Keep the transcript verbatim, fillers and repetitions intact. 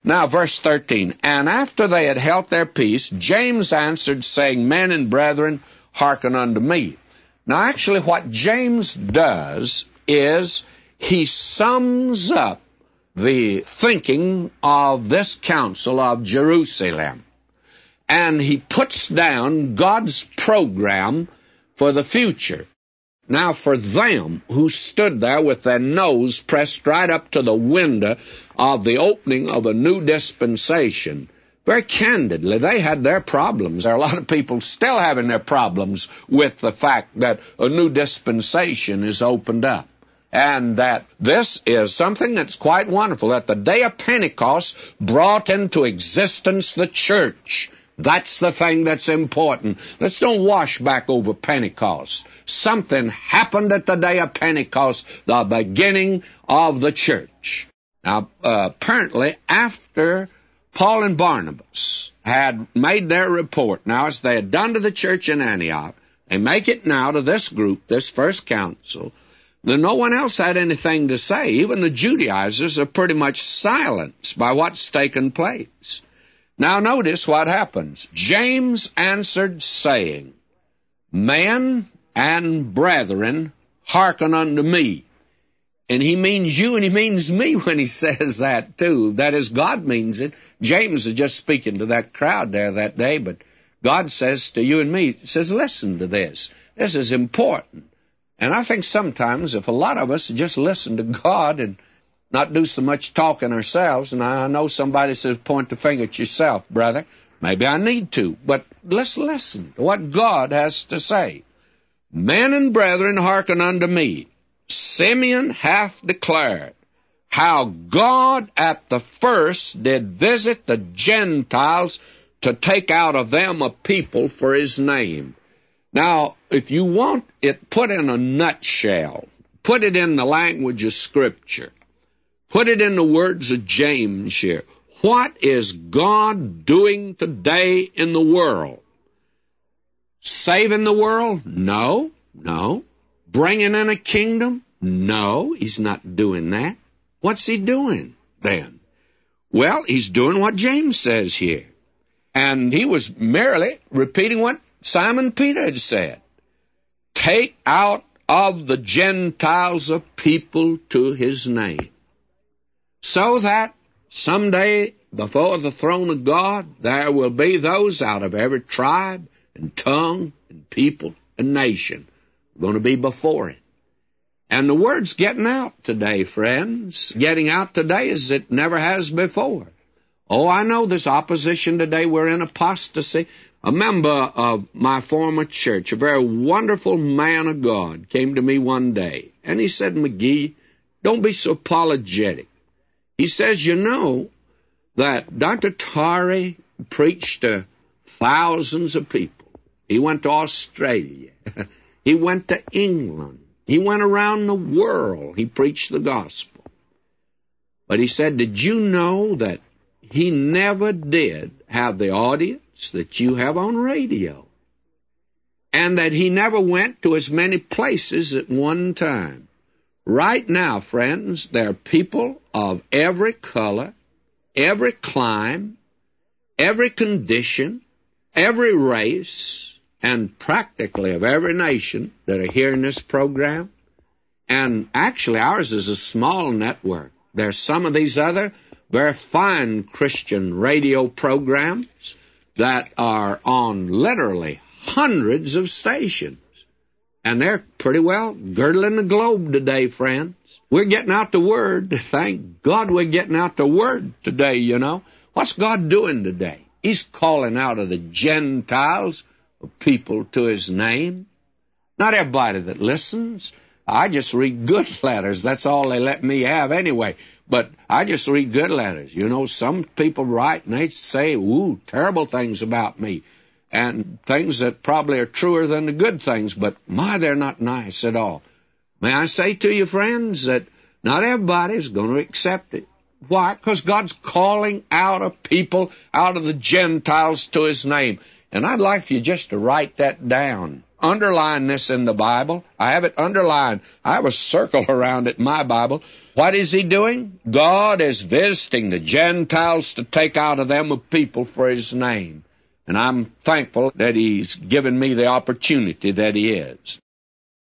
Now, verse thirteen, and after they had held their peace, James answered, saying, Men and brethren, hearken unto me. Now, actually, what James does is he sums up the thinking of this council of Jerusalem, and he puts down God's program for the future. Now, for them who stood there with their nose pressed right up to the window of the opening of a new dispensation, very candidly, they had their problems. There are a lot of people still having their problems with the fact that a new dispensation is opened up. And that this is something that's quite wonderful, that the day of Pentecost brought into existence the church. That's the thing that's important. Let's don't wash back over Pentecost. Something happened at the day of Pentecost, the beginning of the church. Now, uh, apparently, after Paul and Barnabas had made their report, now as they had done to the church in Antioch, they make it now to this group, this first council, then no one else had anything to say. Even the Judaizers are pretty much silenced by what's taken place. Now notice what happens. James answered, saying, Men and brethren, hearken unto me. And he means you and he means me when he says that too. That is, God means it. James is just speaking to that crowd there that day, but God says to you and me, he says, listen to this. This is important. And I think sometimes if a lot of us just listen to God and not do so much talking ourselves, and I know somebody says, point the finger at yourself, brother. Maybe I need to, but let's listen to what God has to say. Men and brethren, hearken unto me. Simeon hath declared how God at the first did visit the Gentiles to take out of them a people for his name. Now, if you want it put in a nutshell, put it in the language of Scripture, put it in the words of James here. What is God doing today in the world? Saving the world? No, no. Bringing in a kingdom? No, he's not doing that. What's he doing then? Well, he's doing what James says here. And he was merely repeating what Simon Peter had said. Take out of the Gentiles a people to his name, so that someday before the throne of God there will be those out of every tribe and tongue and people and nation going to be before it. And the word's getting out today, friends. Getting out today as it never has before. Oh, I know there's opposition today. We're in apostasy. A member of my former church, a very wonderful man of God, came to me one day, and he said, McGee, don't be so apologetic. He says, you know that Doctor Torrey preached to thousands of people. He went to Australia. He went to England. He went around the world. He preached the gospel. But he said, did you know that he never did have the audience that you have on radio, and that he never went to as many places at one time? Right now, friends, there are people of every color, every clime, every condition, every race, and practically of every nation that are hearing this program. And actually, ours is a small network. There's some of these other very fine Christian radio programs that are on literally hundreds of stations. And they're pretty well girdling the globe today, friends. We're getting out the word. Thank God we're getting out the word today, you know. What's God doing today? He's calling out of the Gentiles people to his name. Not everybody that listens. I just read good letters. That's all they let me have anyway. But I just read good letters. You know, some people write and they say, ooh, terrible things about me. And things that probably are truer than the good things. But, my, they're not nice at all. May I say to you, friends, that not everybody's going to accept it. Why? Because God's calling out a people, out of the Gentiles to his name. And I'd like for you just to write that down. Underline this in the Bible. I have it underlined. I have a circle around it in my Bible. What is he doing? God is visiting the Gentiles to take out of them a people for his name. And I'm thankful that he's given me the opportunity that he is.